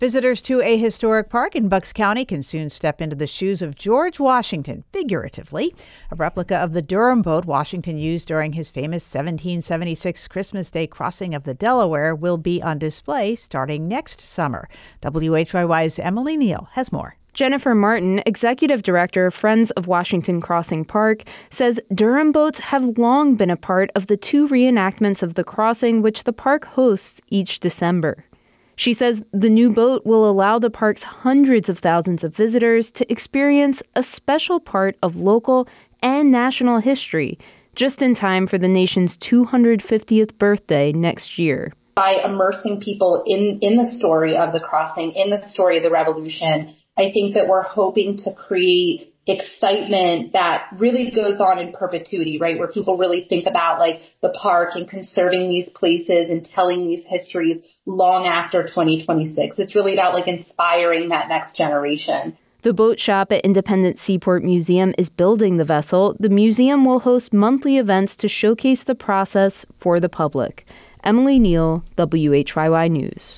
Visitors to a historic park in Bucks County can soon step into the shoes of George Washington, figuratively. A replica of the Durham boat Washington used during his famous 1776 Christmas Day crossing of the Delaware will be on display starting next summer. WHYY's Emily Neal has more. Jennifer Martin, executive director of Friends of Washington Crossing Park, says Durham boats have long been a part of the two reenactments of the crossing which the park hosts each December. She says the new boat will allow the park's hundreds of thousands of visitors to experience a special part of local and national history, just in time for the nation's 250th birthday next year. By immersing people in the story of the crossing, in the story of the revolution, I think that we're hoping to create excitement that really goes on in perpetuity, right? Where people really think about like the park and conserving these places and telling these histories long after 2026. It's really about like inspiring that next generation. The boat shop at Independence Seaport Museum is building the vessel. The museum will host monthly events to showcase the process for the public. Emily Neal, WHYY News.